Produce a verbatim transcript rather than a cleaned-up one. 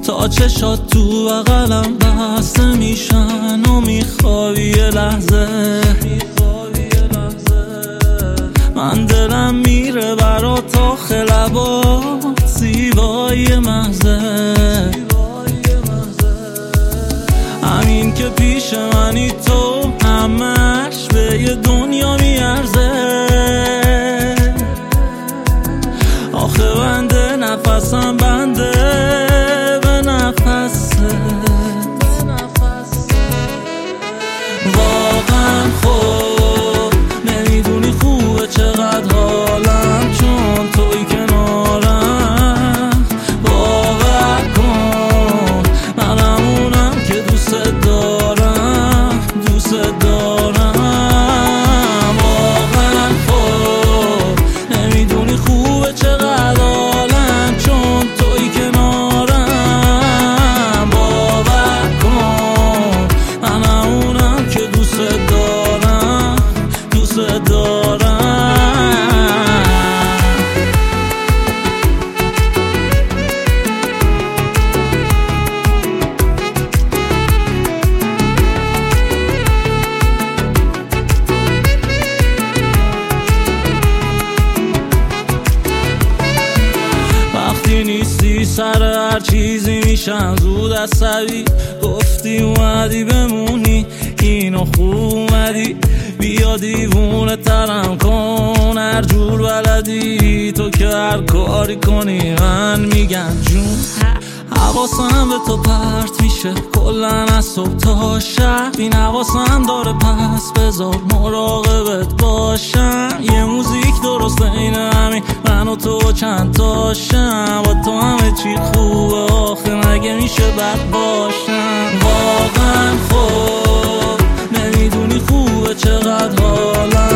تا چشات تو بغلم بسته میشن و میخوابی یه لحظه. من دلم میره برات آخه لبات زیبای محضه. همین که پیش منی تو همش به یه دنیا میارزه. آخه بنده نفسم بنده به نفسه. واقعا خوب نمیدونی خوبه چقدر حالم چون توی کنارم. باور کن منم اونم که دوست دارم دوست دارم. واقعا خوب نمیدونی خوبه چقدر حالم چون توی کنارم. باور کن منم اونم که دوست دارم دوست دارم. وقتی نیستی سر هر چیزی میشم زود عصبی. گفتی اومدی بمونی اینو خوب اومدی. بیا دیوونه ترم کن هر جور بلدی. تو که هر کاری کنی من میگم جون. حواسم به تو پرت میشه کلن از صبح تا شب. این حواسم داره پس بذار مراقبت باشم. یه موزیک درست این همین من و تو چند تاشم. با تو همه چی خوبه آخه مگه میشه بد باشم. واقعا خوب نمیدونی خوبه چقدر حالم